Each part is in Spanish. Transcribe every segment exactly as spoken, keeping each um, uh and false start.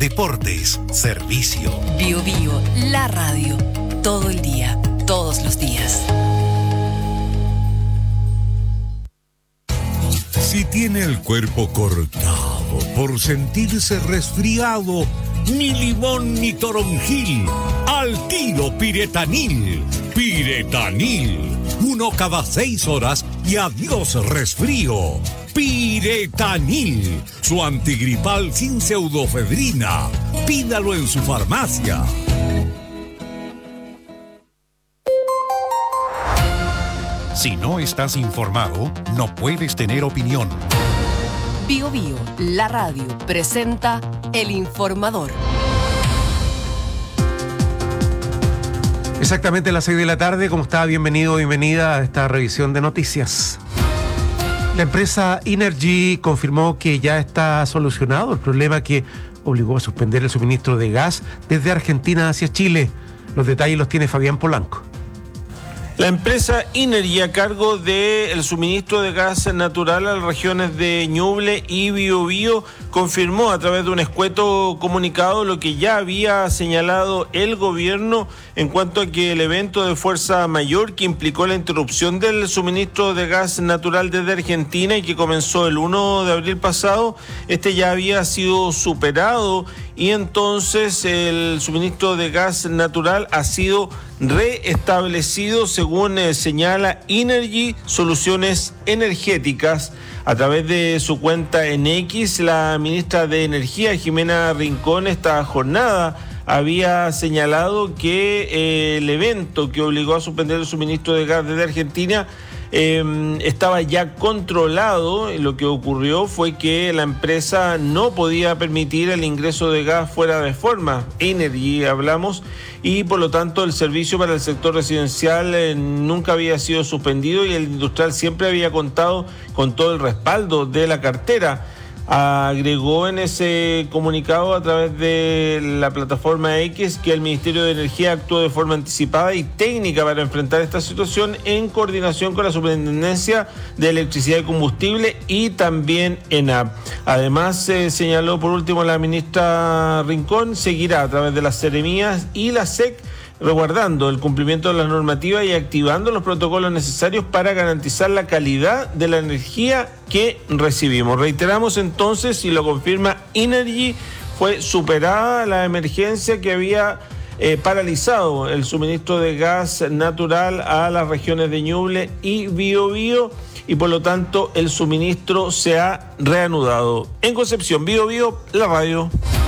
deportes, servicio. Bio Bio, la radio. Todo el día, todos los días. Si tiene el cuerpo cortado por sentirse resfriado, ni limón ni toronjil, al tiro Piretanil. Piretanil, uno cada seis horas y adiós resfrío. Piretanil, su antigripal sin pseudofedrina. Pídalo en su farmacia. Si no estás informado, no puedes tener opinión. Bio Bio, la radio, presenta El Informador. Exactamente a las seis de la tarde, ¿cómo está? Bienvenido, bienvenida a esta revisión de noticias. La empresa Inergy confirmó que ya está solucionado el problema que obligó a suspender el suministro de gas desde Argentina hacia Chile. Los detalles los tiene Fabián Polanco. La empresa Inergy, a cargo del suministro de gas natural a las regiones de Ñuble y Biobío, confirmó a través de un escueto comunicado lo que ya había señalado el gobierno en cuanto a que el evento de fuerza mayor que implicó la interrupción del suministro de gas natural desde Argentina y que comenzó el primero de abril pasado, este ya había sido superado y entonces el suministro de gas natural ha sido reestablecido según eh, señala Inergy Soluciones Energéticas. A través de su cuenta en X, la ministra de Energía, Jimena Rincón, esta jornada había señalado que eh, el evento que obligó a suspender el suministro de gas desde Argentina eh, estaba ya controlado. Lo que ocurrió fue que la empresa no podía permitir el ingreso de gas fuera de forma. Inergy hablamos. Y por lo tanto el servicio para el sector residencial eh, nunca había sido suspendido y el industrial siempre había contado con todo el respaldo de la cartera. Agregó en ese comunicado a través de la plataforma X que el Ministerio de Energía actuó de forma anticipada y técnica para enfrentar esta situación en coordinación con la Superintendencia de Electricidad y Combustible y también ENAP. Además, eh, señaló por último la ministra Rincón, seguirá a través de las seremías y la S E C resguardando el cumplimiento de las normativas y activando los protocolos necesarios para garantizar la calidad de la energía que recibimos. Reiteramos entonces, y lo confirma Inergy, fue superada la emergencia que había eh, paralizado el suministro de gas natural a las regiones de Ñuble y Biobío y por lo tanto el suministro se ha reanudado. En Concepción, Bio Bio, la radio.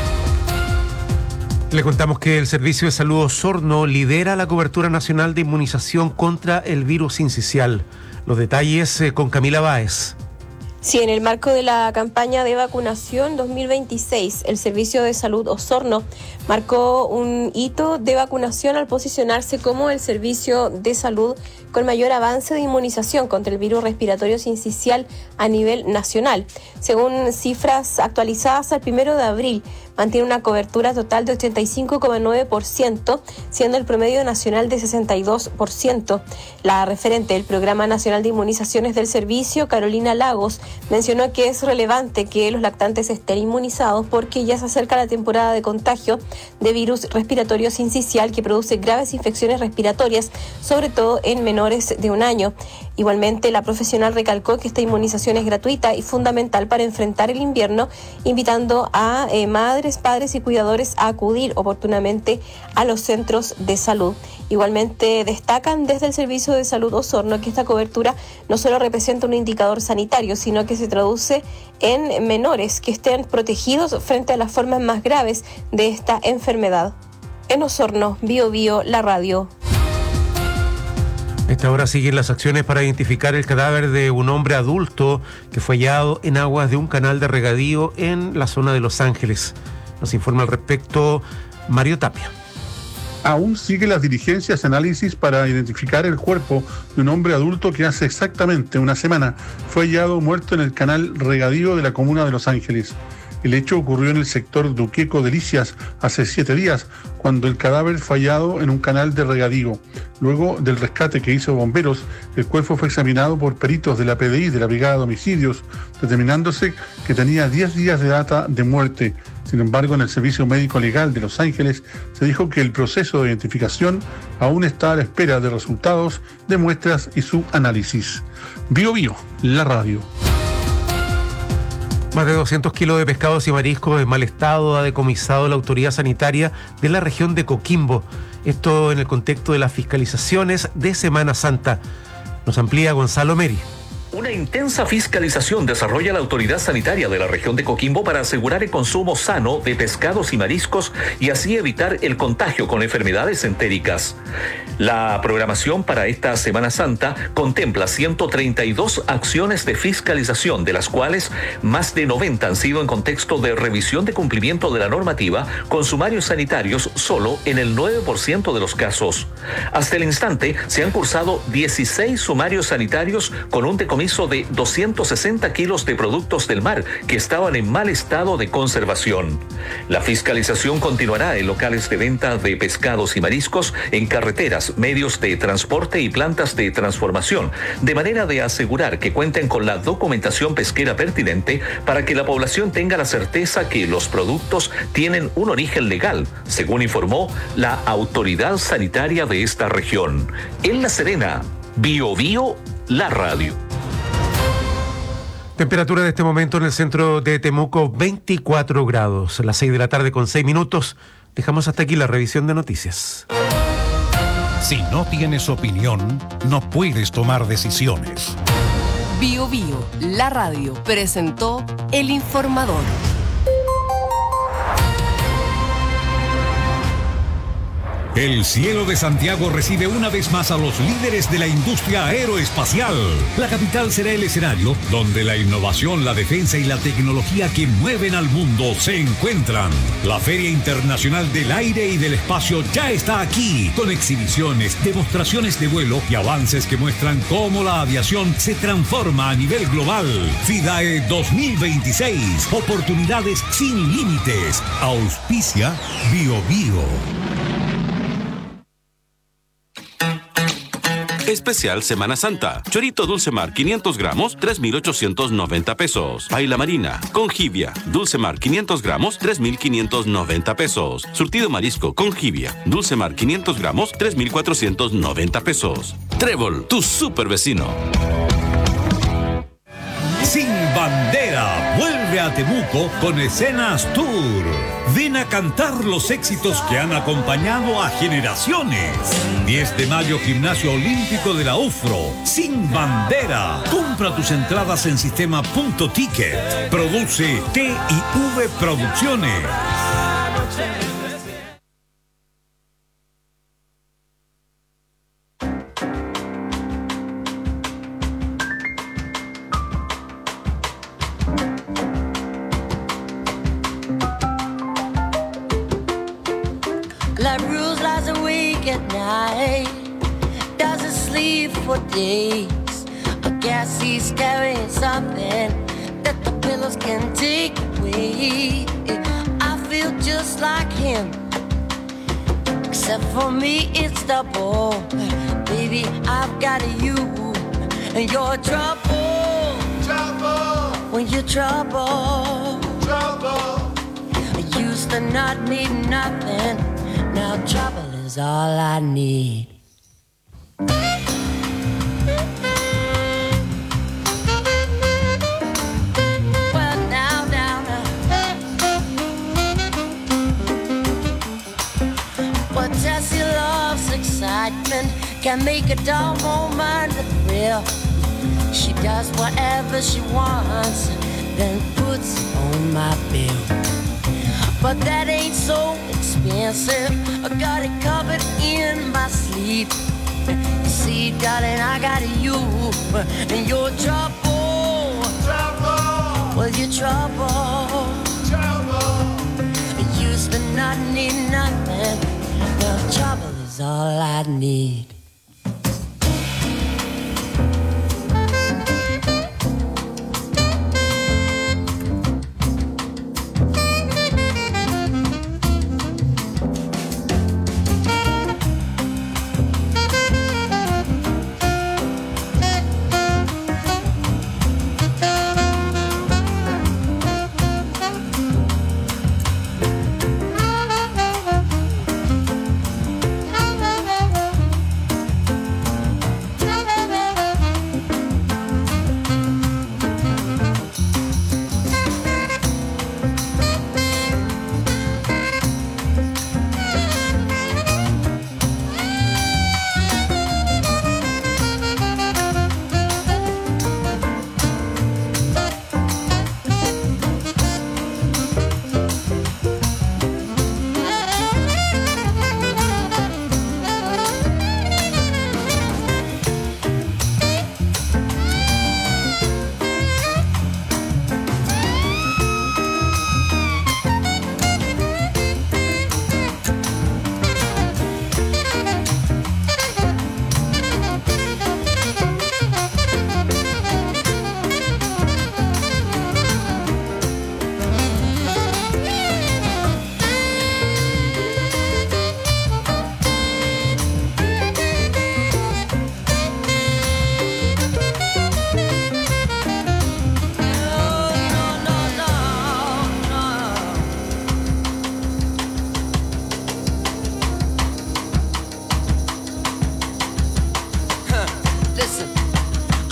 Le contamos que el Servicio de Salud Osorno lidera la cobertura nacional de inmunización contra el virus sincicial. Los detalles eh, con Camila Báez. Sí, en el marco de la campaña de vacunación dos mil veintiséis, el Servicio de Salud Osorno marcó un hito de vacunación al posicionarse como el servicio de salud con mayor avance de inmunización contra el virus respiratorio sincicial a nivel nacional. Según cifras actualizadas al primero de abril, mantiene una cobertura total de ochenta y cinco coma nueve por ciento, siendo el promedio nacional de sesenta y dos por ciento. La referente del Programa Nacional de Inmunizaciones del Servicio, Carolina Lagos, mencionó que es relevante que los lactantes estén inmunizados porque ya se acerca la temporada de contagio de virus respiratorio sincicial que produce graves infecciones respiratorias, sobre todo en menores de un año. Igualmente, la profesional recalcó que esta inmunización es gratuita y fundamental para enfrentar el invierno, invitando a eh, madres, padres y cuidadores a acudir oportunamente a los centros de salud. Igualmente destacan desde el Servicio de Salud Osorno que esta cobertura no solo representa un indicador sanitario, sino que se traduce en menores que estén protegidos frente a las formas más graves de esta enfermedad. En Osorno, Bio Bio, la radio. A esta hora siguen las acciones para identificar el cadáver de un hombre adulto que fue hallado en aguas de un canal de regadío en la zona de Los Ángeles. Nos informa al respecto Mario Tapia. Aún siguen las diligencias y análisis para identificar el cuerpo de un hombre adulto que hace exactamente una semana fue hallado muerto en el canal regadío de la comuna de Los Ángeles. El hecho ocurrió en el sector Duqueco Delicias hace siete días, cuando el cadáver fue hallado en un canal de regadío. Luego del rescate que hizo bomberos, el cuerpo fue examinado por peritos de la P D I de la Brigada de Homicidios, determinándose que tenía diez días de data de muerte. Sin embargo, en el Servicio Médico Legal de Los Ángeles se dijo que el proceso de identificación aún está a la espera de resultados de muestras y su análisis. Bio Bio, la radio. Más de doscientos kilos de pescados y mariscos en mal estado ha decomisado la autoridad sanitaria de la región de Coquimbo. Esto en el contexto de las fiscalizaciones de Semana Santa. Nos amplía Gonzalo Meri. Una intensa fiscalización desarrolla la autoridad sanitaria de la región de Coquimbo para asegurar el consumo sano de pescados y mariscos y así evitar el contagio con enfermedades entéricas. La programación para esta Semana Santa contempla ciento treinta y dos acciones de fiscalización, de las cuales más de noventa han sido en contexto de revisión de cumplimiento de la normativa, con sumarios sanitarios solo en el nueve por ciento de los casos. Hasta el instante se han cursado dieciséis sumarios sanitarios con un decomiso de doscientos sesenta kilos de productos del mar que estaban en mal estado de conservación. La fiscalización continuará en locales de venta de pescados y mariscos, en carreteras, medios de transporte y plantas de transformación, de manera de asegurar que cuenten con la documentación pesquera pertinente para que la población tenga la certeza que los productos tienen un origen legal, según informó la autoridad sanitaria de esta región. En La Serena, Bio Bio, la radio. Temperatura de este momento en el centro de Temuco, veinticuatro grados. A las seis de la tarde con seis minutos. Dejamos hasta aquí la revisión de noticias. Si no tienes opinión, no puedes tomar decisiones. Bio Bio, la radio, presentó El Informador. El cielo de Santiago recibe una vez más a los líderes de la industria aeroespacial. La capital será el escenario donde la innovación, la defensa y la tecnología que mueven al mundo se encuentran. La Feria Internacional del Aire y del Espacio ya está aquí, con exhibiciones, demostraciones de vuelo y avances que muestran cómo la aviación se transforma a nivel global. FIDAE dos mil veintiséis, oportunidades sin límites. Auspicia Bio Bio. Especial Semana Santa. Chorito Dulce Mar quinientos gramos, tres mil ochocientos noventa pesos. Paila marina con jibia, Dulce Mar quinientos gramos, tres mil quinientos noventa pesos. Surtido marisco con jibia, Dulce Mar quinientos gramos, tres mil cuatrocientos noventa pesos. Trébol, tu super vecino. Sin Bandera vuelve a Temuco con Escenas Tour. Ven a cantar los éxitos que han acompañado a generaciones. diez de mayo, Gimnasio Olímpico de la UFRO. Sin Bandera. Compra tus entradas en sistema punto ticket. Produce T y V Producciones. Doesn't sleep for days. I guess he's carrying something that the pillows can take away. I feel just like him, except for me it's double. Baby, I've got you, and you're trouble. Trouble. When you're trouble. Trouble. I used to not need nothing. Now trouble is all I need. Well, now, now, now. But Tessie loves excitement, can make a dull moment a thrill. She does whatever she wants, then puts on my bill. But that ain't so expensive. I got it covered in my sleep. You see, darling, I got you, and you're trouble. Trouble. Well, you're trouble. Trouble. I used to not need nothing. Well, trouble is all I need.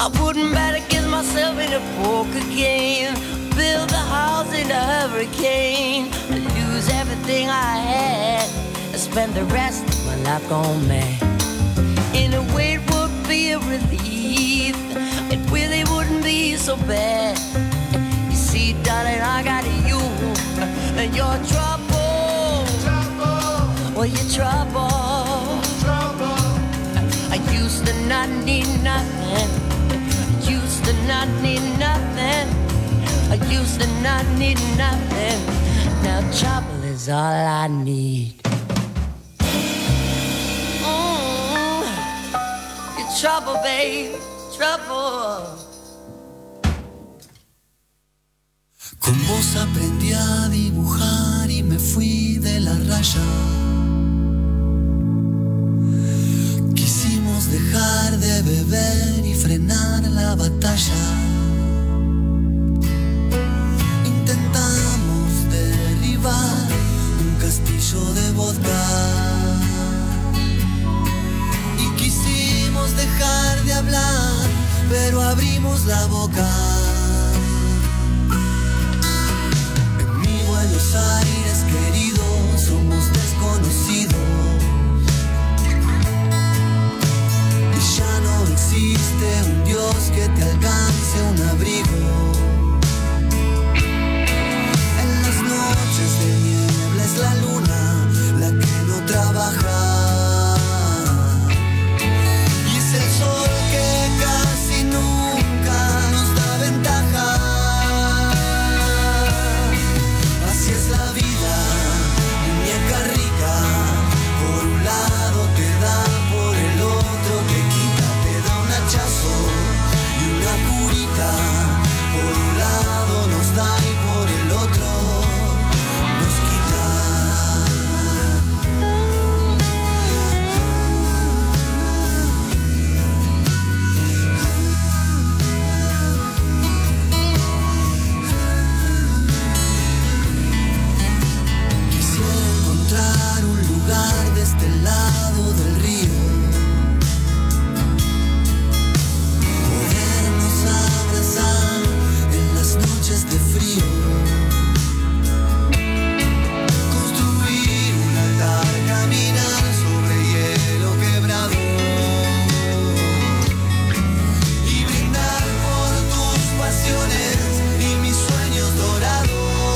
I wouldn't bet against myself in a poker game. Build a house in a hurricane. Lose everything I had and spend the rest of my life gone mad. In a way it would be a relief. It really wouldn't be so bad. You see, darling, I got you and your trouble. Trouble. Well, your trouble. Trouble. I used to not need nothing. I used to not need nothing. I used to not need nothing. Now trouble is all I need. Mm, your trouble, babe, trouble. Con vos aprendí a dibujar y me fui de la raya. Quisimos dejar de beber y frenar la batalla. Intentamos derribar un castillo de vodka y quisimos dejar de hablar, pero abrimos la boca. En mi Buenos Aires querido somos desconocidos y ya no existe un Dios que te alcance un abrigo. Noches de niebla es la luna la que no trabaja y es el sol que casi nunca nos da ventaja. Así es la vida, muñeca rica, por un lado te da, por el otro te quita, te da un hachazo y una curita, por un lado nos da y por el otro de este lado del río, podernos abrazar en las noches de frío, construir un altar, caminar sobre hielo quebrado y brindar por tus pasiones y mis sueños dorados.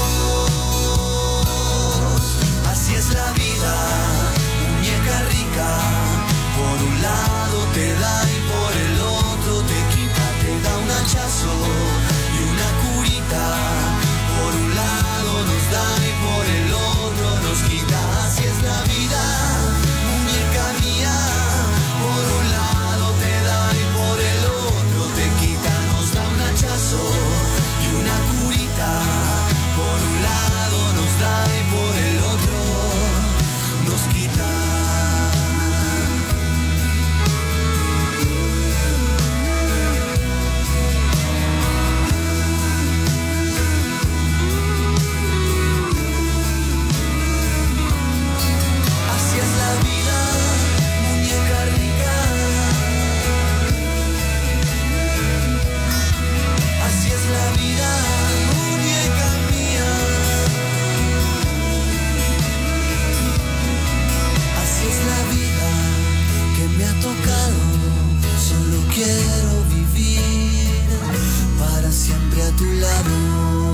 Así es la vida, muñeca rica, por un lado te da y por el otro te quita, te da un hachazo y una curita, por un lado nos da y por el otro nos quita. Así es la vida, muñeca mía, por un lado te da y por el otro te quita, nos da un hachazo y una curita, por un lado nos da y por el otro nos quita. Así es la vida, muñeca rica. Así es la vida, muñeca mía. Así es la vida que me ha tocado. Solo quiero vivir para siempre a tu lado.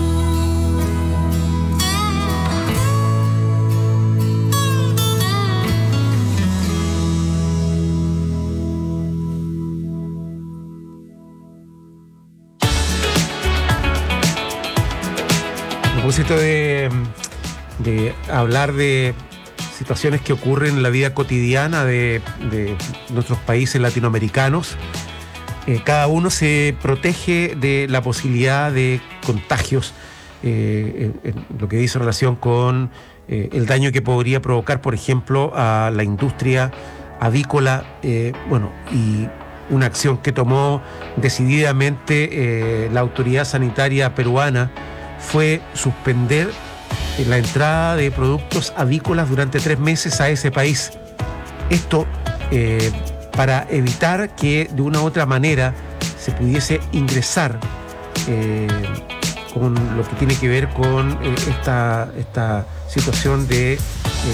A propósito de, de hablar de situaciones que ocurren en la vida cotidiana de, de nuestros países latinoamericanos, eh, cada uno se protege de la posibilidad de contagios, eh, en, en lo que dice en relación con eh, el daño que podría provocar, por ejemplo, a la industria avícola, eh, bueno, y una acción que tomó decididamente eh, la autoridad sanitaria peruana fue suspender la entrada de productos avícolas durante tres meses a ese país. Esto eh, para evitar que de una u otra manera se pudiese ingresar eh, con lo que tiene que ver con eh, esta, esta situación de eh,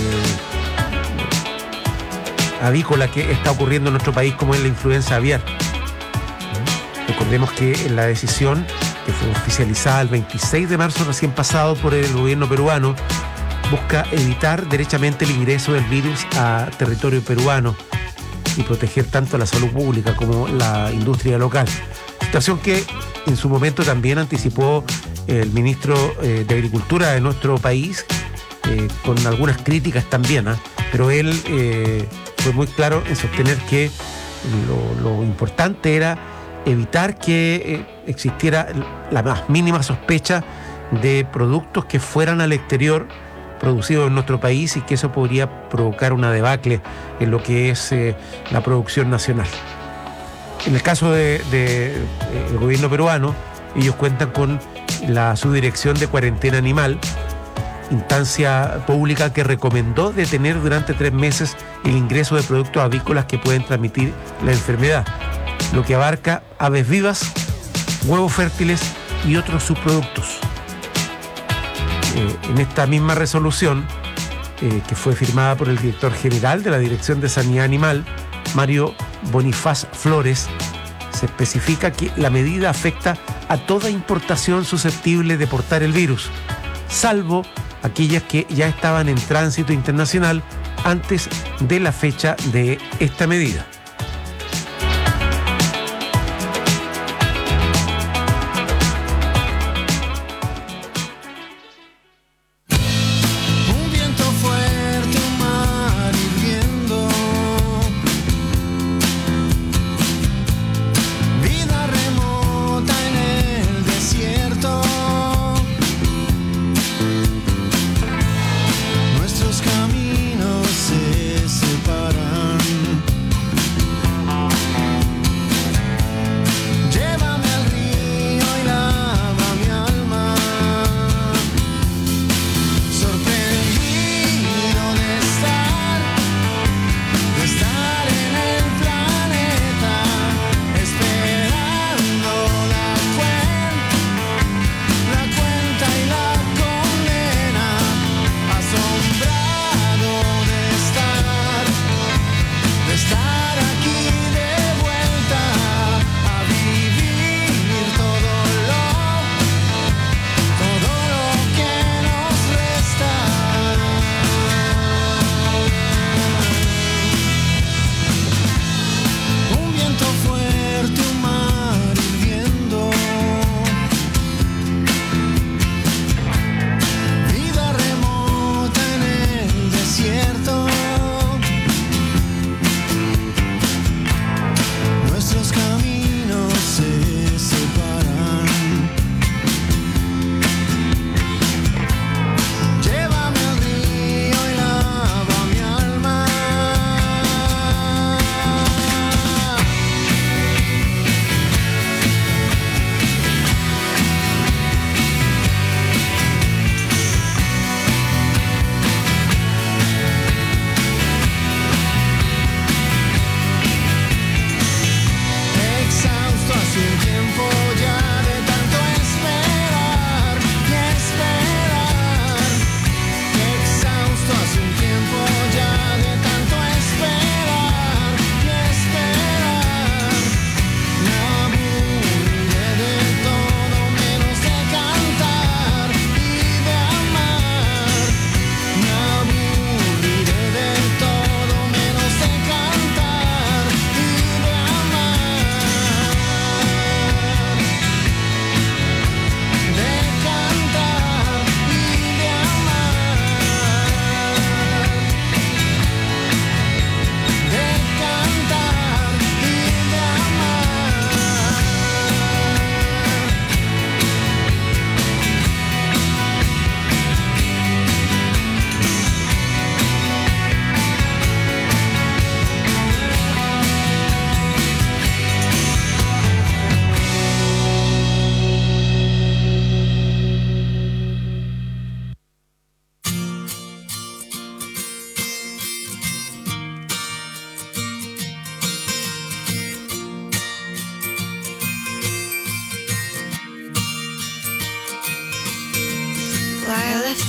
avícola que está ocurriendo en nuestro país, como es la influenza aviar. Recordemos que en la decisión que fue oficializada el veintiséis de marzo recién pasado por el gobierno peruano, busca evitar derechamente el ingreso del virus a territorio peruano y proteger tanto la salud pública como la industria local. Situación que en su momento también anticipó el ministro eh, de Agricultura de nuestro país, eh, con algunas críticas también, ¿eh? pero él eh, fue muy claro en sostener que lo, lo importante era evitar que eh, existiera la más mínima sospecha de productos que fueran al exterior producidos en nuestro país y que eso podría provocar una debacle en lo que es eh, la producción nacional. En el caso del de, de, eh, gobierno peruano, ellos cuentan con la Subdirección de Cuarentena Animal, instancia pública que recomendó detener durante tres meses el ingreso de productos avícolas que pueden transmitir la enfermedad, lo que abarca aves vivas, huevos fértiles y otros subproductos. Eh, en esta misma resolución, eh, que fue firmada por el director general de la Dirección de Sanidad Animal, Mario Bonifaz Flores, se especifica que la medida afecta a toda importación susceptible de portar el virus, salvo aquellas que ya estaban en tránsito internacional antes de la fecha de esta medida.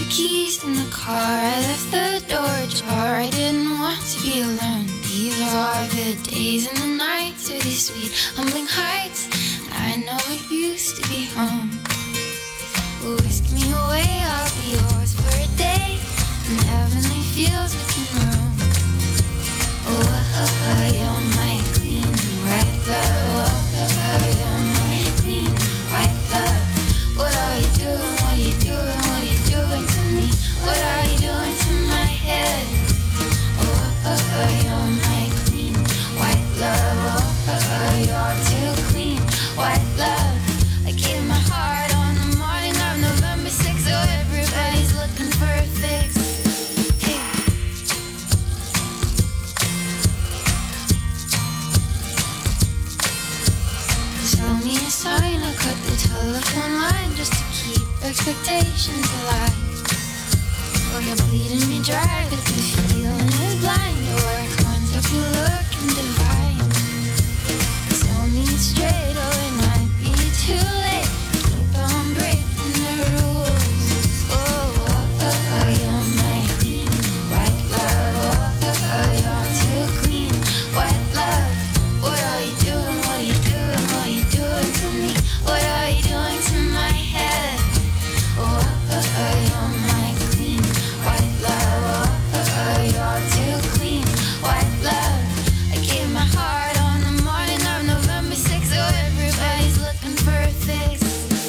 keys in the car, I left the door ajar. I didn't want to be alone. These are the days and the nights are these sweet, humbling heights. I know it used to be home. Whisk me away, I'll be yours for a day, and heavenly fields we can roam. Oh, oh, oh, you're my clean white love. Oh, oh, oh, you're my clean white love. What are you doing? What are you doing? What are you doing to me? What are you doing to my head? Oh, oh, oh, you're my clean white love. Oh, oh, oh, you're too clean white love. I gave my heart on the morning of November sixth, so everybody's looking for a fix. Hey. Show me a sign, I cut the telephone line just to keep expectations alive. Oh, you're bleeding me dry, but the feeling is blind. Your work lines up, you looking divine. Tell me straight, oh, it might be too late. Keep on breaking the rules. Oh, oh, oh, oh, you're my clean white love. Oh, oh, oh, you're too clean white love. What are you doing? What are you doing? What are you doing to me? What are you doing to my head? Oh, oh, oh, you're my clean white love. Oh, oh, oh, you're too clean white love. I gave my heart on the morning of November sixth, so everybody's looking for a fix.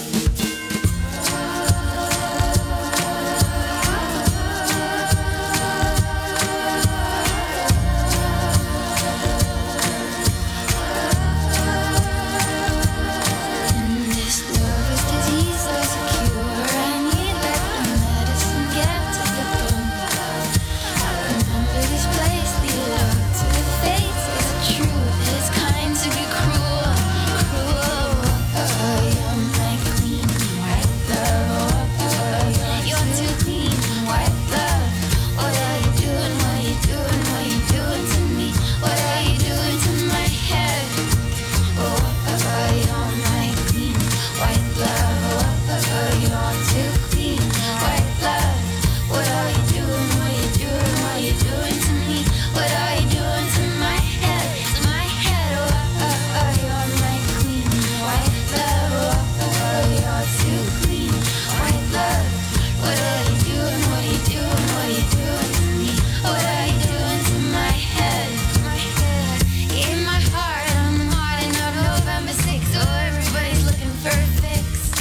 And this love is disease, there's a cure I need. Let the medicine get to the bone. Remember this place, leave love to the fates. Is it true? It is kind to be cruel, cruel. Oh, oh, you're my clean white love. Oh, oh, you're too clean white love. What are you doing? What are you doing? What are you doing to me? What are you doing to my head? Oh, oh, oh, you're my clean white love. Oh, oh, oh, you're too clean white love. What are you doing? What are you doing? What are you doing to me? What are you doing to my head? To my head. Oh, oh, oh, you're my clean white love. Oh, oh, oh, you're too clean white love. What are you doing? What are you doing? What are you doing to me? What are you doing to my head? My head. Gave my heart on the morning of November sixth, so everybody's looking for a fix.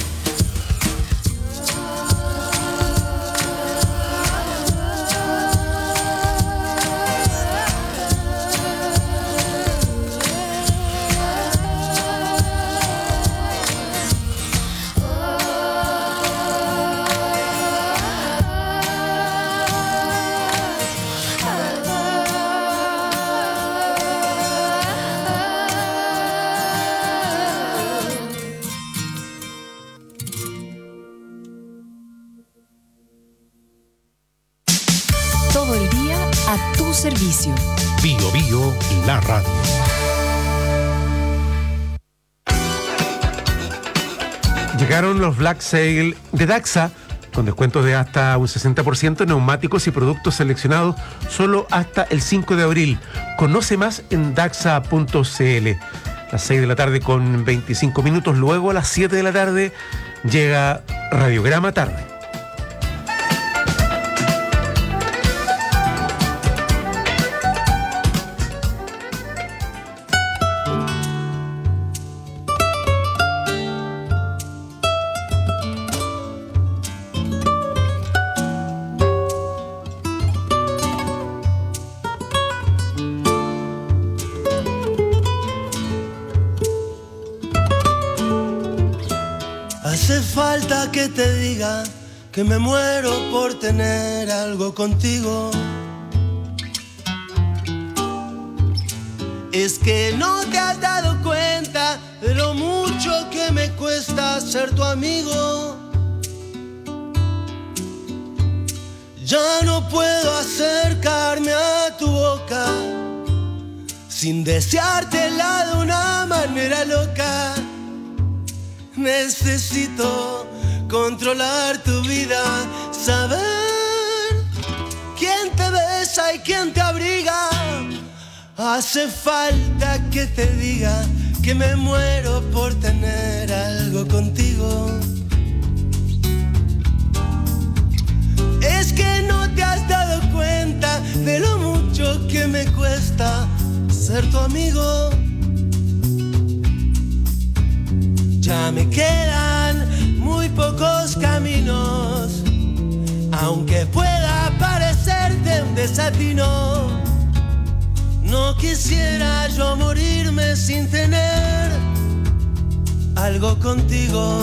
Todo el día a tu servicio. Bio Bio, la radio. Llegaron los Black Sale de Daxa, con descuentos de hasta un sesenta por ciento en neumáticos y productos seleccionados solo hasta el cinco de abril. Conoce más en daxa punto c l. Las seis de la tarde con veinticinco minutos, luego a las siete de la tarde llega Radiograma Tarde. Hace falta que te diga que me muero por tener algo contigo. Es que no te has dado cuenta de lo mucho que me cuesta ser tu amigo. Ya no puedo acercarme a tu boca sin deseártela de una manera loca. Necesito controlar tu vida saber quién te besa y quién te abriga. Hace falta que te diga que me muero por tener algo contigo. Es que no te has dado cuenta de lo mucho que me cuesta ser tu amigo. Ya me quedan muy pocos caminos, aunque pueda parecerte un desatino. No quisiera yo morirme sin tener algo contigo.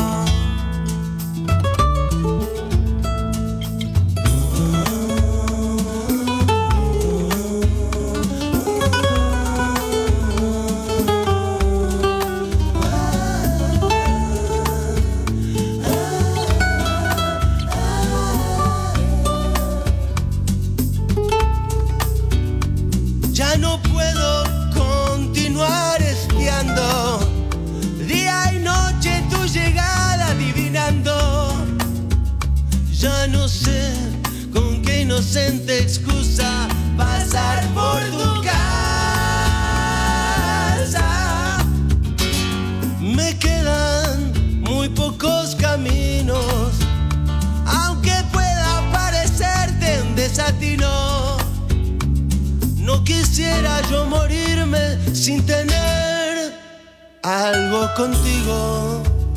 Ya no puedo continuar espiando día y noche tu llegada adivinando. Ya no sé con qué inocente excusa pasar por tu casa. Me quedan muy pocos caminos, aunque pueda parecerte un desatino. No quisiera yo morirme sin tener algo contigo.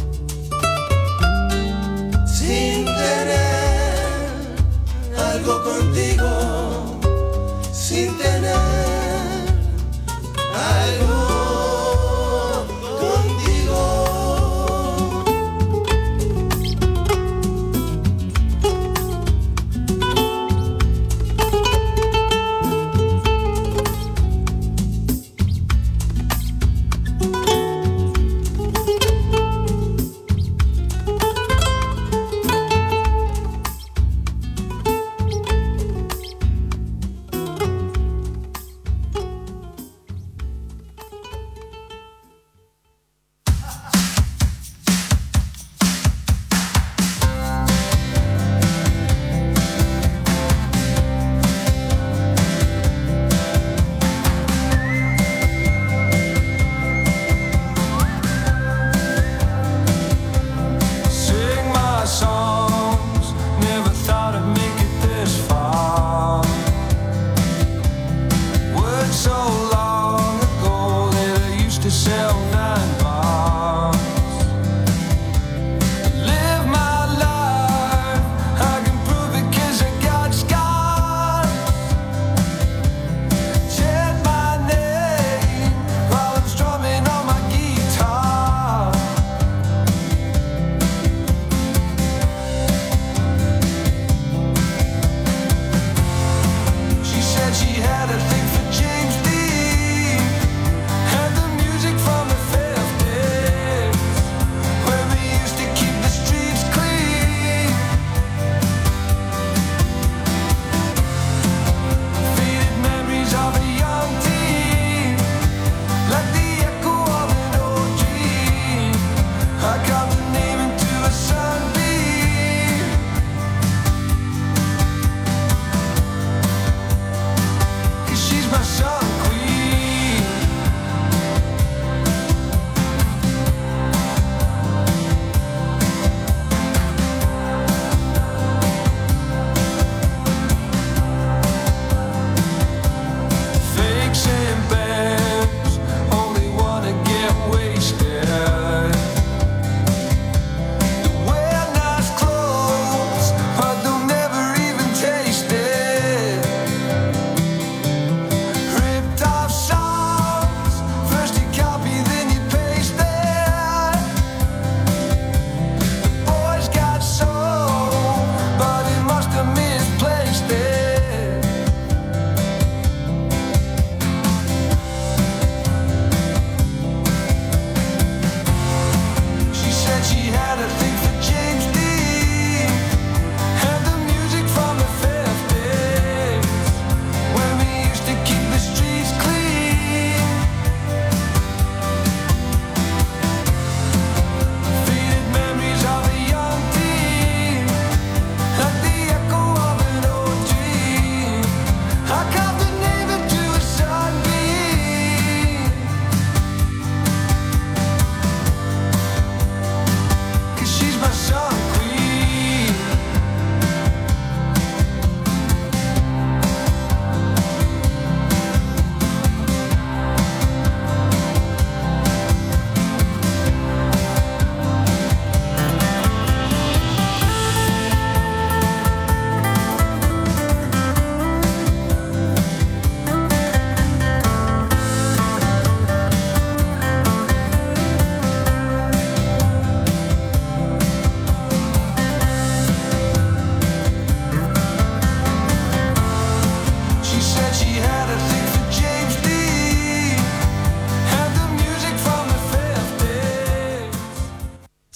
Sin tener algo contigo. Sin tener algo contigo.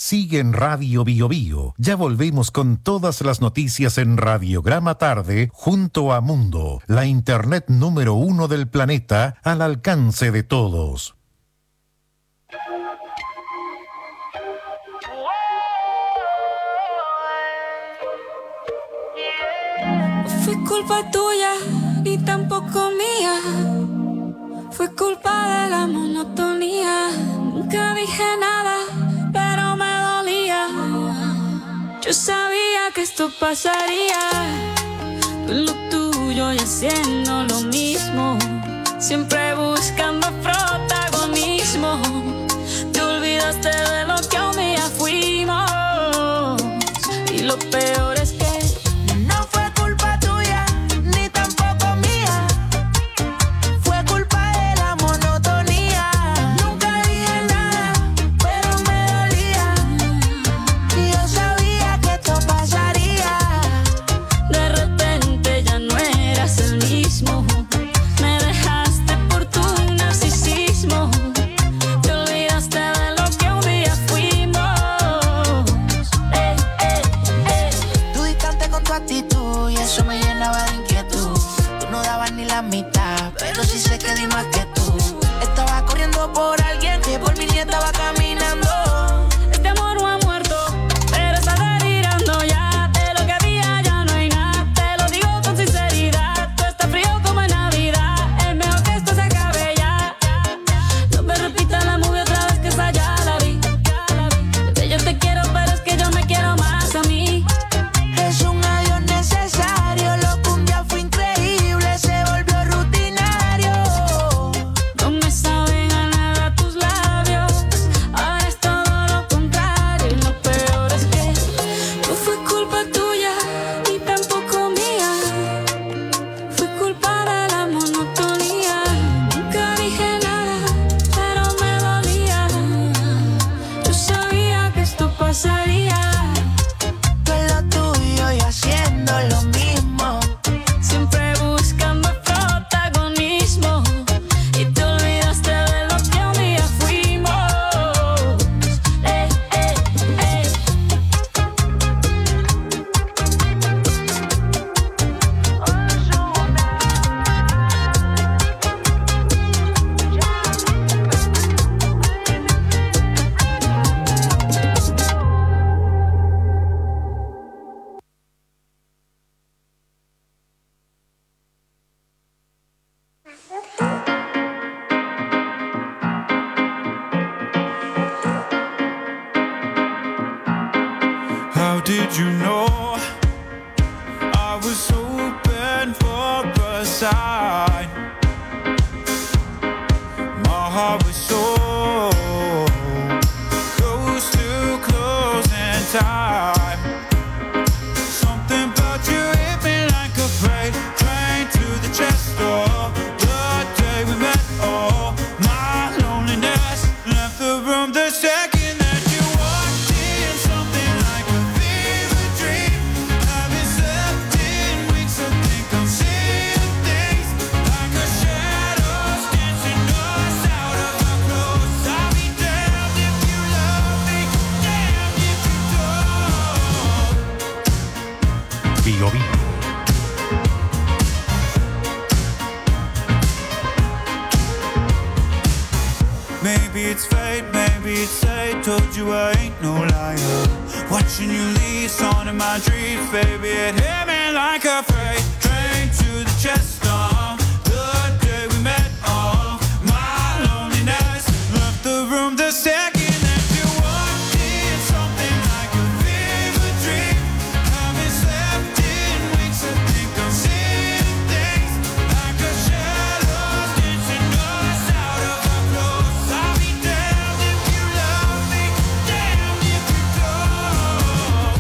sigue en Radio Bio Bio. Ya volvemos con todas las noticias en Radiograma Tarde junto a Mundo, la internet número uno del planeta al alcance de todos. Fue culpa tuya, ni tampoco mía. Fue culpa de la monotonía. Nunca dije nada, pero me dolía. Yo sabía que esto pasaría. Tú en lo tuyo y haciendo lo mismo. Siempre buscando protagonismo. Te olvidaste de lo que un día fuimos. Y lo peor es que pero sí sé que di más que tú. Estaba corriendo por alguien que por mí ni estaba caminando. Este amor no ha muerto, pero está delirando ya. De lo que había ya no hay nada. Te lo digo con sinceridad. Tú estás frío como en Navidad. Es mejor que esto se acabe ya. No me repita la movie otra vez, que esa ya la vi. Bebé, yo te quiero, pero es que yo me quiero más a mí. Es un adiós necesario. Lo que un día fue increíble se volvió rutinario. No me saben a nada tus labios. Ahora es todo lo contrario. Y lo peor es que no fue culpa tuya, ni tampoco mía. Fue culpa de la monotonía. Nunca dije nada, pero me dolía. Yo sabía que esto pasaría. Tú en lo tuyo y haciendo lo mismo. Siempre buscando protagonismo. Y te olvidaste de lo que un día fuimos. Eh, eh, eh. How did you know I was open for a sign? My heart was so close to closing time. Something about you hit me like a freight train to the chest door. The day we met, oh, my loneliness left the room the second that you walked in. Something like a fever dream. Haven't slept in weeks. I think I'm seeing things like a shadows dancing us out of our clothes. I'll be damned if you love me, damned if you don't. Bio Bio. Maybe it's fate, maybe it's fate. Told you I ain't no liar. Watching you leave, on in my dreams, baby. It hit me like a freight train to the chest. Oh, the day we met, oh, my loneliness left the room the second that you walked in. Something like a fever dream. Haven't slept in weeks. I think I'm seeing things like a shadows dancing us out of our clothes. I'll be damned if you love me, damned if you don't.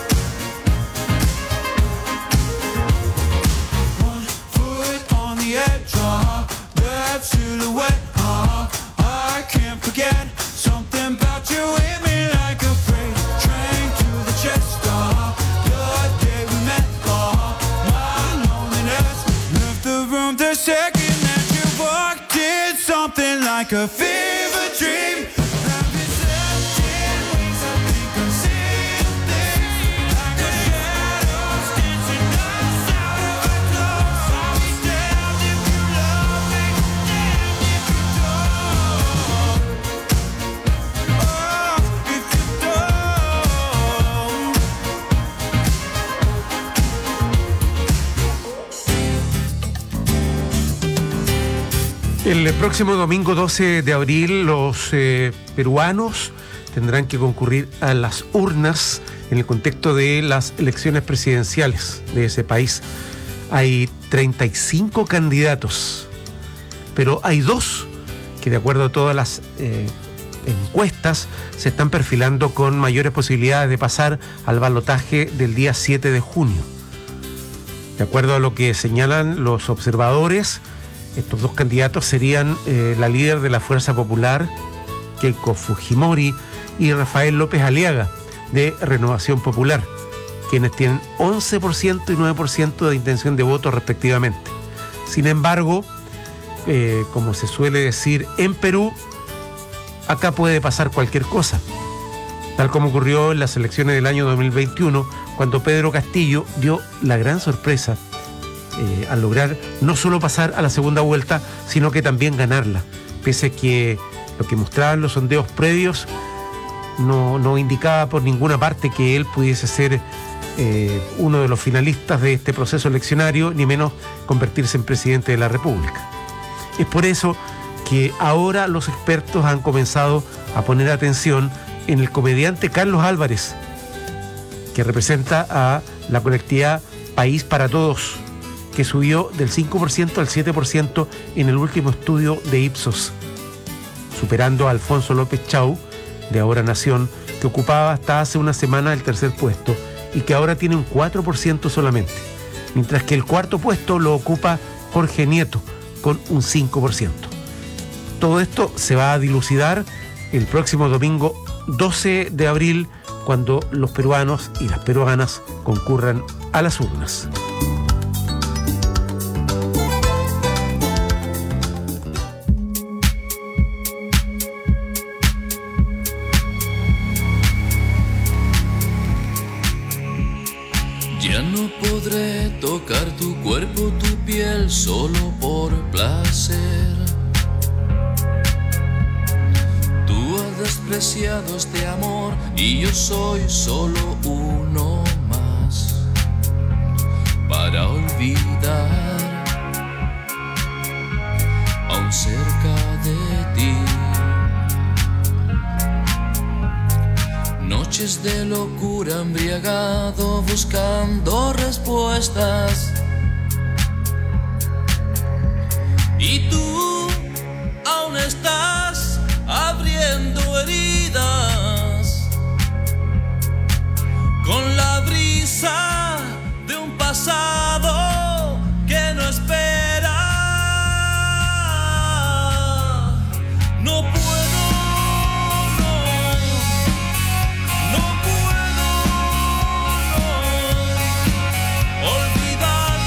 One foot on the edge, oh, that silhouette, oh, I can't forget. Something about you hit me like a freight train to the chest, oh, the day we met, oh, my loneliness left the room the second that you walked in. Something like a fever dream. Haven't slept in weeks. I think El próximo domingo doce de abril los eh, peruanos tendrán que concurrir a las urnas en el contexto de las elecciones presidenciales de ese país. Hay treinta y cinco candidatos, pero hay dos que de acuerdo a todas las eh, encuestas se están perfilando con mayores posibilidades de pasar al balotaje del día siete de junio. De acuerdo a lo que señalan los observadores, estos dos candidatos serían eh, la líder de la Fuerza Popular, Keiko Fujimori, y Rafael López Aliaga, de Renovación Popular, quienes tienen once por ciento y nueve por ciento de intención de voto respectivamente. Sin embargo, eh, como se suele decir en Perú, acá puede pasar cualquier cosa, tal como ocurrió en las elecciones del año dos mil veintiuno, cuando Pedro Castillo dio la gran sorpresa eh, al lograr no solo pasar a la segunda vuelta, sino que también ganarla, pese a que lo que mostraban los sondeos previos no, no indicaba por ninguna parte que él pudiese ser eh, uno de los finalistas de este proceso eleccionario, ni menos convertirse en presidente de la República. Es por eso que ahora los expertos han comenzado a poner atención en el comediante Carlos Álvarez, que representa a la colectividad País para Todos, que subió del cinco por ciento al siete por ciento en el último estudio de Ipsos, superando a Alfonso López Chau, de Ahora Nación, que ocupaba hasta hace una semana el tercer puesto y que ahora tiene un cuatro por ciento solamente, mientras que el cuarto puesto lo ocupa Jorge Nieto, con un cinco por ciento. Todo esto se va a dilucidar el próximo domingo doce de abril, cuando los peruanos y las peruanas concurran a las urnas. Ya no podré tocar tu cuerpo, tu piel, solo por placer. Tú has despreciado este amor y yo soy solo uno más para olvidar, aún cerca de ti. Noches de locura, embriagado, buscando respuestas. Y tú aún estás abriendo heridas con la brisa de un pasado que no espera. No puedo. Olvidar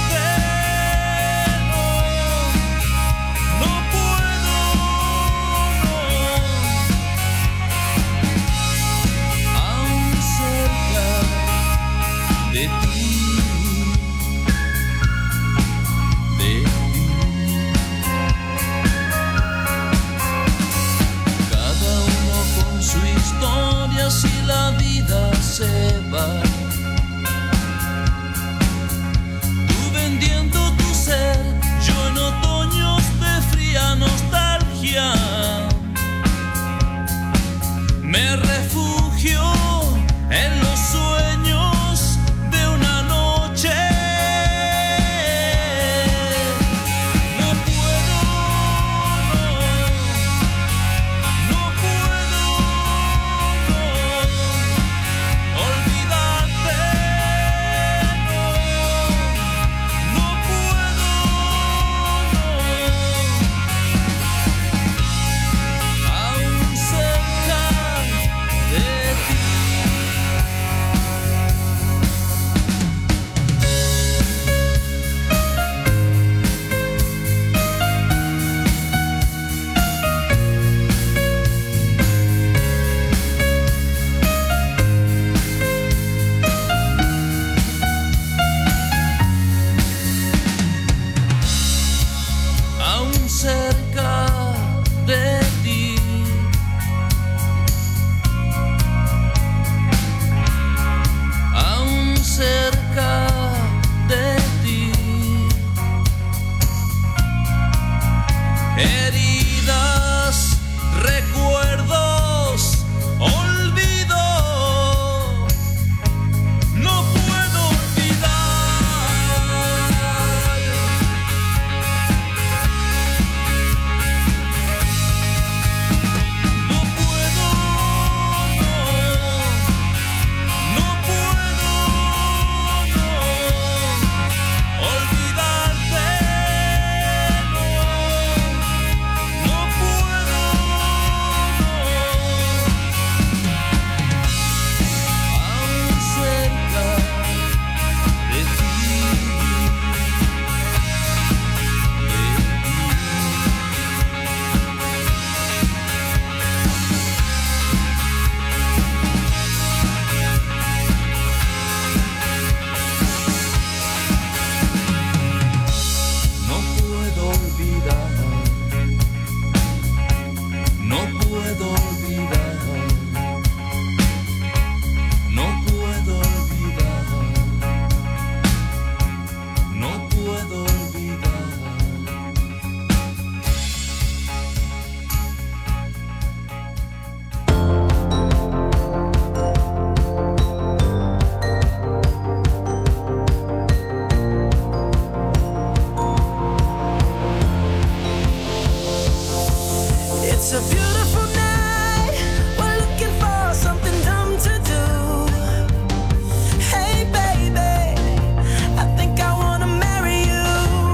It's a beautiful night. We're looking for something dumb to do. Hey baby, I think I wanna marry you.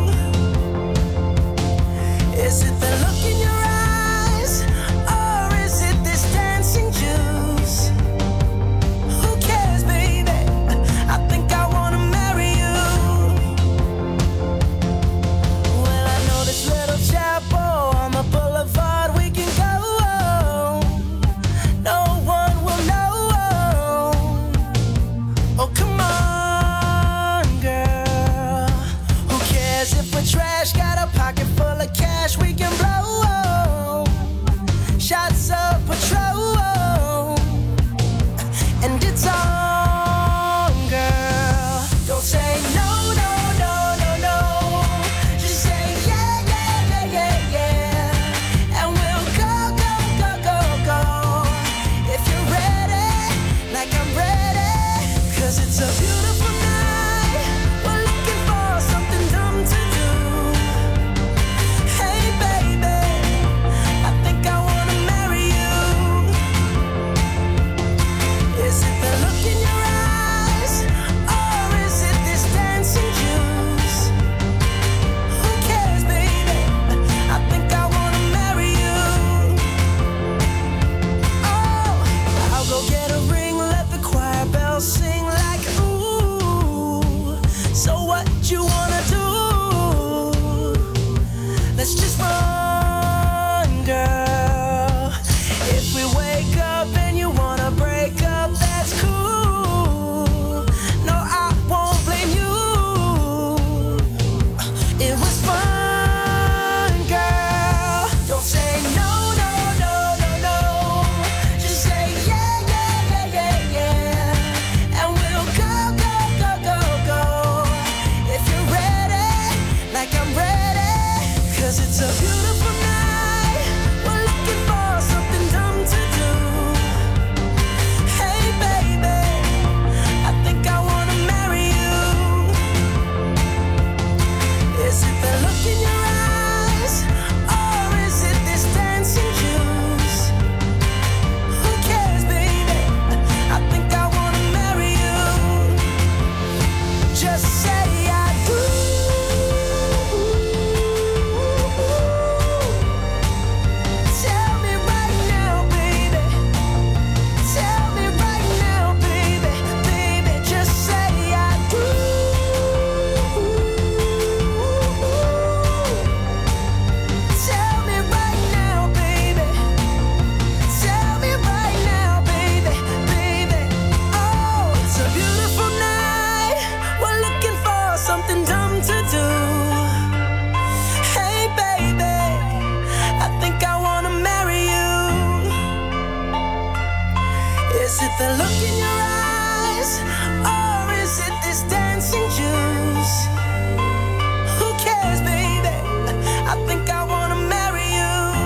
Is it the look in your eyes, or is it this dancing juice? Who cares, baby? I think I wanna marry you. Well, I know this little chapel on the boulevard we can go. No one will know. Oh, come on, girl. Who cares if we're trash? Got a pocket full of cash we can blow. Shots of Patrol, and it's on, girl. Don't say no, no, no, no, no. Just say yeah, yeah, yeah, yeah, yeah. And we'll go, go, go, go, go. If you're ready, like I'm ready. Cause it's a beautiful night. We're looking for something dumb to do. Hey baby, I think I wanna marry you. Is it the look in your eyes, or is it this dancing juice? Who cares, baby? I think I wanna marry you. Oh, I'll go get a ring, let the choir bells sing like ooh. So what you wanna do? Let's just run, girl. If we wake up and you wanna break up, that's cool. No, I won't blame you. It was fun, girl. Don't say no, no, no, no, no. Just say yeah, yeah, yeah, yeah, yeah. And we'll go, go, go, go, go. If you're ready, like I'm ready. Cause it's a beautiful night. We're looking for something dumb to do. Hey baby, I think I wanna marry you. Is it the look in your eyes, or is it this dancing juice? Who cares, baby? I think I wanna marry you. Just say I do. Tell me right now, baby. Tell me right now, baby. Baby, just say I do. Tell me right now, baby. Tell me right now, baby. Baby, oh, it's a beautiful night. We're looking for something dumb to do. Hey baby, I think I wanna marry you. Is it the look in your eyes, or is it this dancing juice? Who cares, baby? I think I wanna marry you.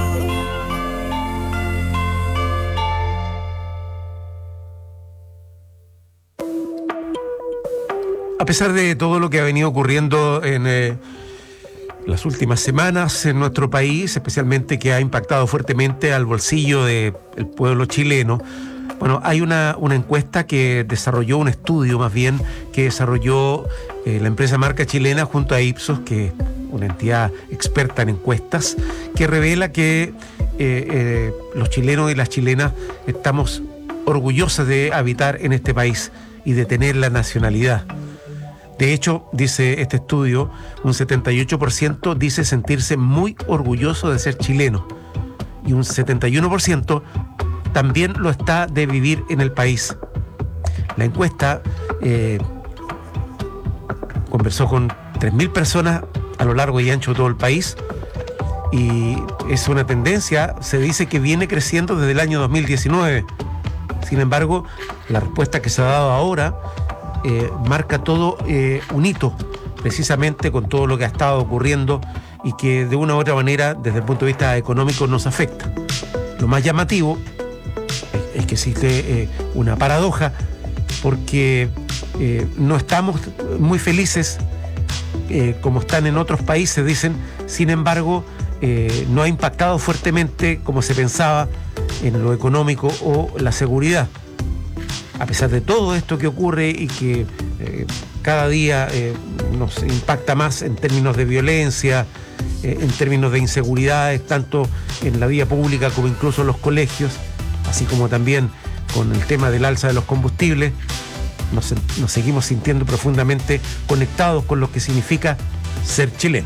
A pesar de todo lo que ha venido ocurriendo en eh, las últimas semanas en nuestro país, especialmente que ha impactado fuertemente al bolsillo del pueblo chileno, bueno, hay una, una encuesta que desarrolló, un estudio más bien, que desarrolló eh, la empresa Marca Chilena junto a Ipsos, que es una entidad experta en encuestas, que revela que eh, eh, los chilenos y las chilenas estamos orgullosas de habitar en este país y de tener la nacionalidad. De hecho, dice este estudio, un setenta y ocho por ciento dice sentirse muy orgulloso de ser chileno y un setenta y uno por ciento también lo está de vivir en el país. La encuesta eh, conversó con tres mil personas a lo largo y ancho de todo el país y es una tendencia, se dice que viene creciendo desde el año dos mil diecinueve. Sin embargo, la respuesta que se ha dado ahora eh, marca todo eh, un hito, precisamente con todo lo que ha estado ocurriendo y que de una u otra manera, desde el punto de vista económico, nos afecta. Lo más llamativo es, es que existe eh, una paradoja, porque eh, no estamos muy felices eh, como están en otros países, dicen. Sin embargo, eh, no ha impactado fuertemente como se pensaba en lo económico o la seguridad. A pesar de todo esto que ocurre y que eh, cada día eh, nos impacta más en términos de violencia, eh, en términos de inseguridades, tanto en la vía pública como incluso en los colegios, así como también con el tema del alza de los combustibles, nos, nos seguimos sintiendo profundamente conectados con lo que significa ser chileno.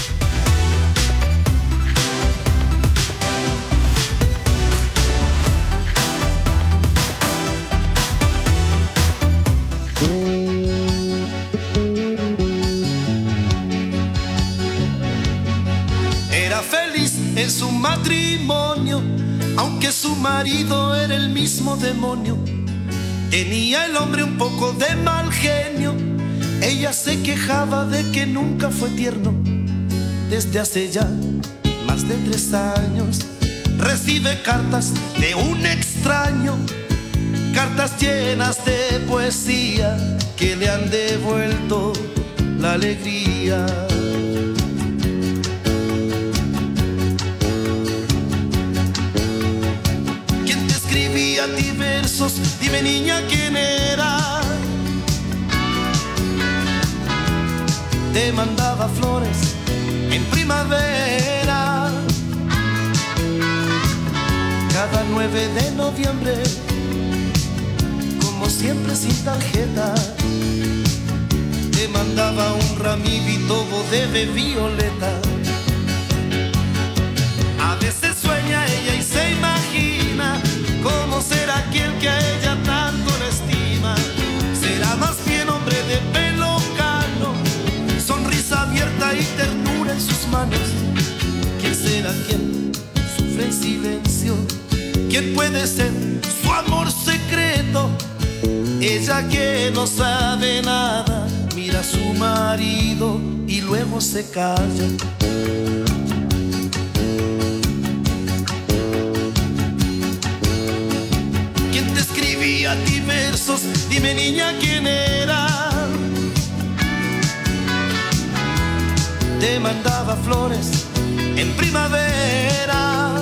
En su matrimonio, aunque su marido era el mismo demonio, tenía el hombre un poco de mal genio. Ella se quejaba de que nunca fue tierno. Desde hace ya más de tres años recibe cartas de un extraño, cartas llenas de poesía que le han devuelto la alegría. A ti versos, dime niña quién era. Te mandaba flores en primavera. Cada nueve de noviembre, como siempre sin tarjeta, te mandaba un ramito de violeta. A veces sueña ella y se imagina cómo será aquel que a ella tanto la estima. Será más bien hombre de pelo cano, sonrisa abierta y ternura en sus manos. ¿Quién será quien sufre en silencio? ¿Quién puede ser su amor secreto? Ella que no sabe nada, mira a su marido y luego se calla. A ti versos, dime niña quién era. Te mandaba flores en primavera.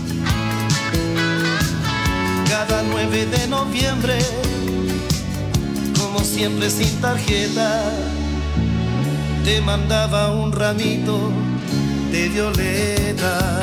Cada nueve de noviembre, como siempre sin tarjeta, te mandaba un ramito de violeta.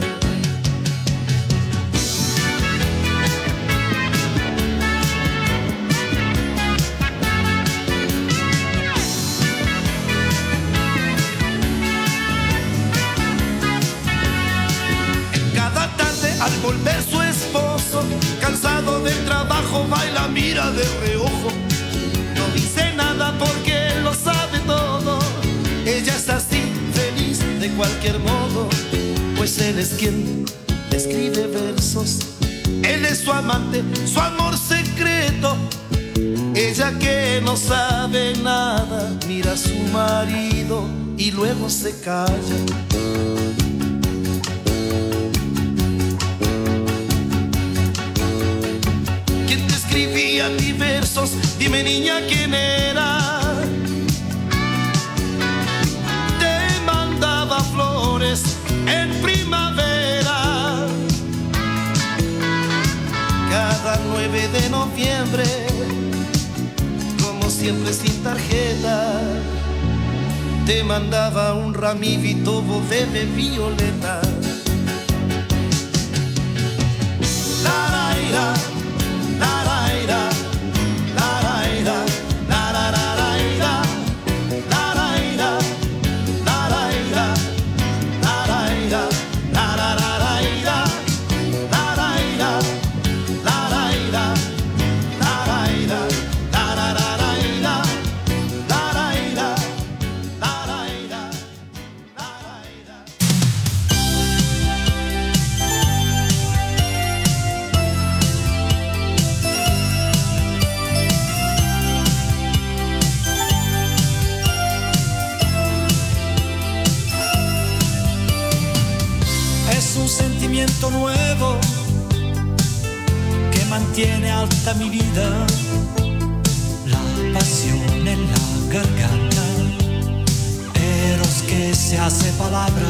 Al volver su esposo, cansado del trabajo, va y la mira de reojo. No dice nada porque él lo sabe todo. Ella está así, feliz de cualquier modo, pues él es quien le escribe versos. Él es su amante, su amor secreto. Ella que no sabe nada, mira a su marido y luego se calla. Escribía a ti versos, dime niña quién era. Te mandaba flores en primavera. Cada nueve de noviembre, como siempre sin tarjeta, te mandaba un ramito de violeta. La, la, la. Nuevo que mantiene alta mi vida, la pasión en la garganta, que se hace palabra.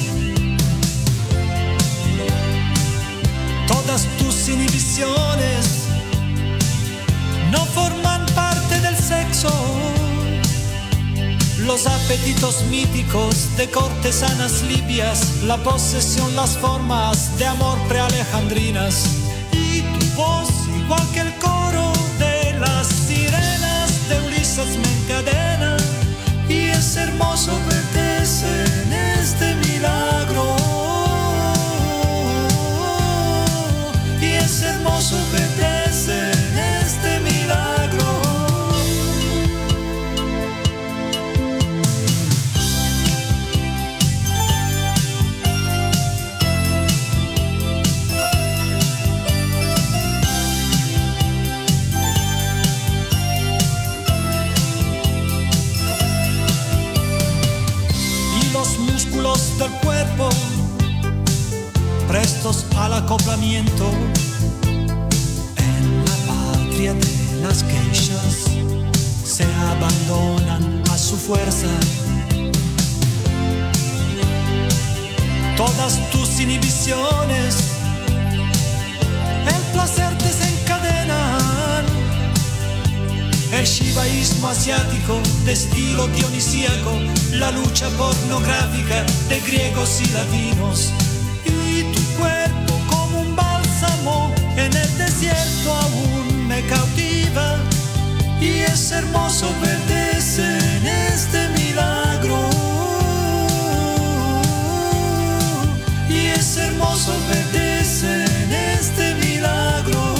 Todas tus inhibiciones no forman parte del sexo. Los apetitos míticos de cortesanas libias, la posesión, las formas de amor prealejandrinas. Y tu voz, igual que el coro de las sirenas de Ulises, me encadena. Y es hermoso verte en este milagro. Y es hermoso verte en este milagro. Músculos del cuerpo prestos al acoplamiento. En la patria de las geishas se abandonan a su fuerza. Todas tus inhibiciones, el placer desencadenan. El shivaísmo asiático de estilo dionisíaco, la lucha pornográfica de griegos y latinos. Y tu cuerpo como un bálsamo en el desierto aún me cautiva. Y es hermoso verte en este milagro. Y es hermoso verte en este milagro.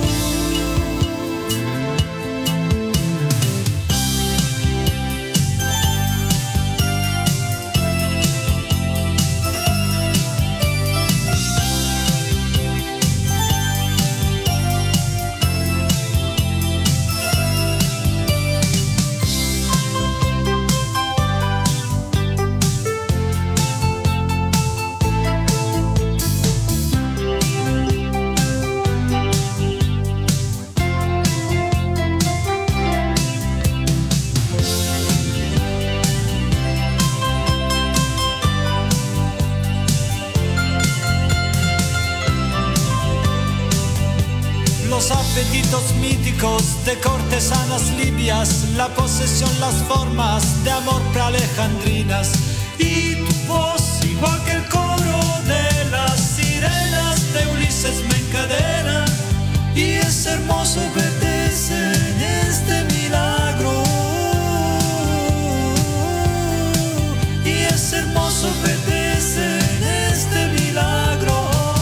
Los apetitos míticos de cortesanas libias, la posesión, las formas de amor prealejandrinas. Y tu voz, igual que el coro de las sirenas de Ulises, me encadena. Y es hermoso verte en este milagro. Y es hermoso verte en este milagro.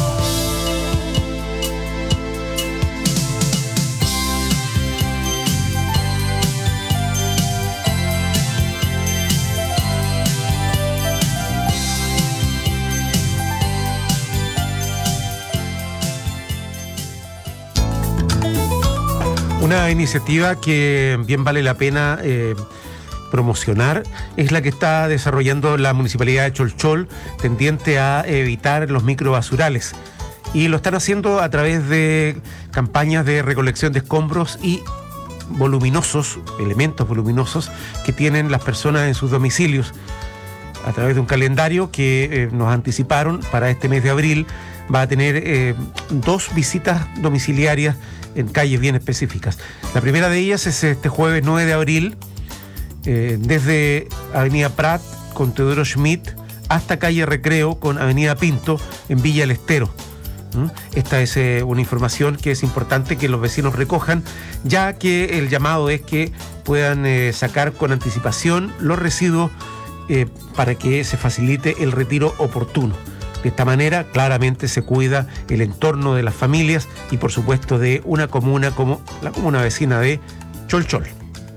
Una iniciativa que bien vale la pena eh, promocionar es la que está desarrollando la Municipalidad de Cholchol, tendiente a evitar los microbasurales. Y lo están haciendo a través de campañas de recolección de escombros y voluminosos, elementos voluminosos que tienen las personas en sus domicilios. A través de un calendario que eh, nos anticiparon para este mes de abril, va a tener eh, dos visitas domiciliarias en calles bien específicas. La primera de ellas es este jueves nueve de abril, eh, desde Avenida Prat con Teodoro Schmidt hasta calle Recreo con Avenida Pinto en Villa El Estero. ¿Mm? Esta es eh, una información que es importante que los vecinos recojan, ya que el llamado es que puedan eh, sacar con anticipación los residuos eh, para que se facilite el retiro oportuno. De esta manera, claramente se cuida el entorno de las familias y, por supuesto, de una comuna como la comuna vecina de Cholchol.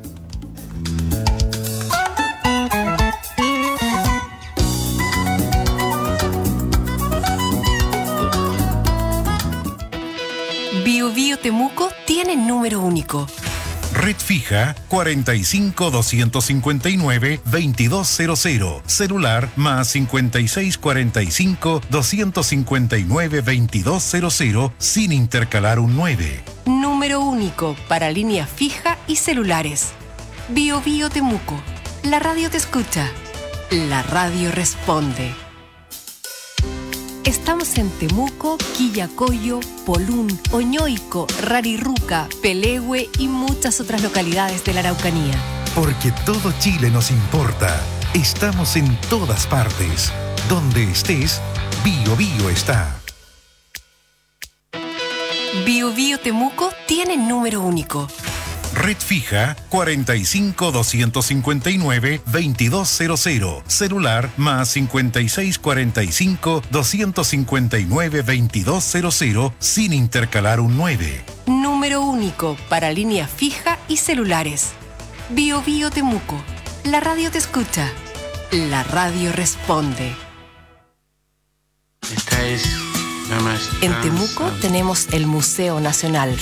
Bio Bio Temuco tiene número único. Red fija cuarenta y cinco, doscientos cincuenta y nueve, veintidós cero cero. Celular más cincuenta y seis, cuarenta y cinco, doscientos cincuenta y nueve, veintidós cero cero sin intercalar un nueve. Número único para línea fija y celulares. Bio Bio Temuco. La radio te escucha. La radio responde. Estamos en Temuco, Quillacollo, Polún, Oñoico, Rarirruca, Pelehue y muchas otras localidades de la Araucanía. Porque todo Chile nos importa. Estamos en todas partes. Donde estés, Bio Bio está. Bio Bio Temuco tiene número único. Red fija cuarenta y cinco, doscientos cincuenta y nueve, veintidós cero cero. Celular más cincuenta y seis, cuarenta y cinco, doscientos cincuenta y nueve, veintidós cero cero sin intercalar un nueve. Número único para línea fija y celulares. Bio Bio Temuco. La radio te escucha. La radio responde. Esta es la más. En Temuco tenemos el Museo Nacional.